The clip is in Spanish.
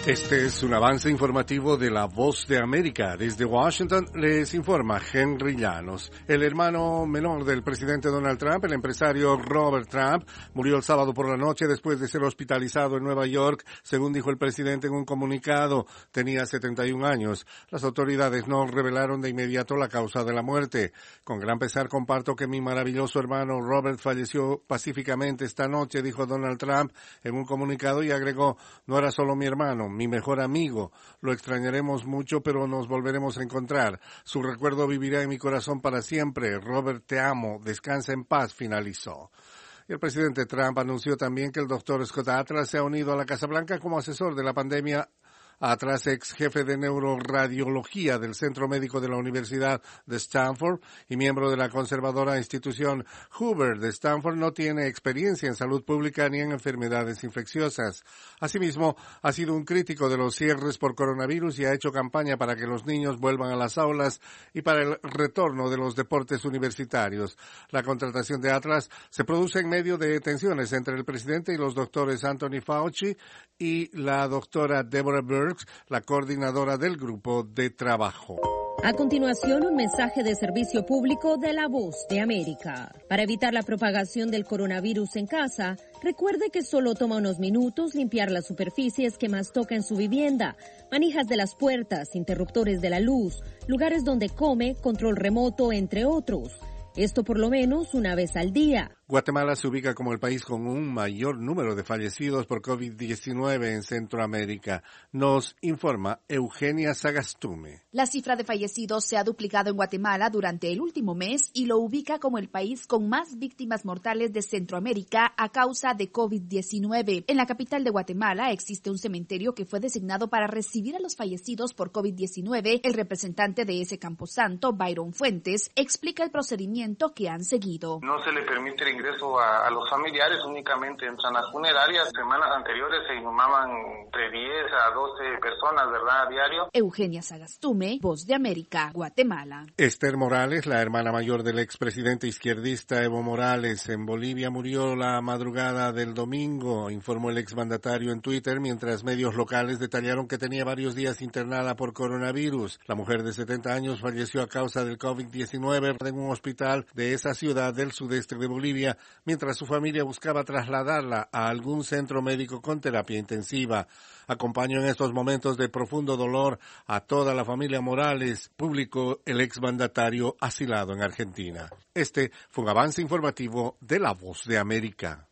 Este es un avance informativo de La Voz de América. Desde Washington les informa Henry Llanos. El hermano menor del presidente Donald Trump, el empresario Robert Trump, murió el sábado por la noche después de ser hospitalizado en Nueva York, según dijo el presidente en un comunicado. Tenía 71 años. Las autoridades no revelaron de inmediato la causa de la muerte. Con gran pesar comparto que mi maravilloso hermano Robert falleció pacíficamente esta noche, dijo Donald Trump en un comunicado y agregó, no era solo mi hermano, mi mejor amigo. Lo extrañaremos mucho, pero nos volveremos a encontrar. Su recuerdo vivirá en mi corazón para siempre. Robert, te amo. Descansa en paz, finalizó. Y el presidente Trump anunció también que el doctor Scott Atlas se ha unido a la Casa Blanca como asesor de la pandemia. Atlas, ex jefe de neuroradiología del Centro Médico de la Universidad de Stanford y miembro de la conservadora institución Hoover de Stanford, no tiene experiencia en salud pública ni en enfermedades infecciosas. Asimismo, ha sido un crítico de los cierres por coronavirus y ha hecho campaña para que los niños vuelvan a las aulas y para el retorno de los deportes universitarios. La contratación de Atlas se produce en medio de tensiones entre el presidente y los doctores Anthony Fauci y la doctora Deborah Birx, la coordinadora del grupo de trabajo. A continuación, un mensaje de servicio público de La Voz de América. Para evitar la propagación del coronavirus en casa, recuerde que solo toma unos minutos limpiar las superficies que más toca en su vivienda, manijas de las puertas, interruptores de la luz, lugares donde come, control remoto, entre otros. Esto por lo menos una vez al día. Guatemala se ubica como el país con un mayor número de fallecidos por COVID-19 en Centroamérica. Nos informa Eugenia Sagastume. La cifra de fallecidos se ha duplicado en Guatemala durante el último mes y lo ubica como el país con más víctimas mortales de Centroamérica a causa de COVID-19. En la capital de Guatemala existe un cementerio que fue designado para recibir a los fallecidos por COVID-19. El representante de ese camposanto, Byron Fuentes, explica el procedimiento que han seguido. No se le permite el ingreso a los familiares, únicamente entran las funerarias. Semanas anteriores se inhumaban entre 10 a 12 personas, ¿verdad?, a diario. Eugenia Sagastume, Voz de América, Guatemala. Esther Morales, la hermana mayor del expresidente izquierdista Evo Morales, en Bolivia murió la madrugada del domingo, informó el exmandatario en Twitter, mientras medios locales detallaron que tenía varios días internada por coronavirus. La mujer de 70 años falleció a causa del COVID-19 en un hospital de esa ciudad del sudeste de Bolivia, mientras su familia buscaba trasladarla a algún centro médico con terapia intensiva. Acompaño en estos momentos de profundo dolor a toda la familia Morales, publicó el exmandatario asilado en Argentina. Este fue un avance informativo de La Voz de América.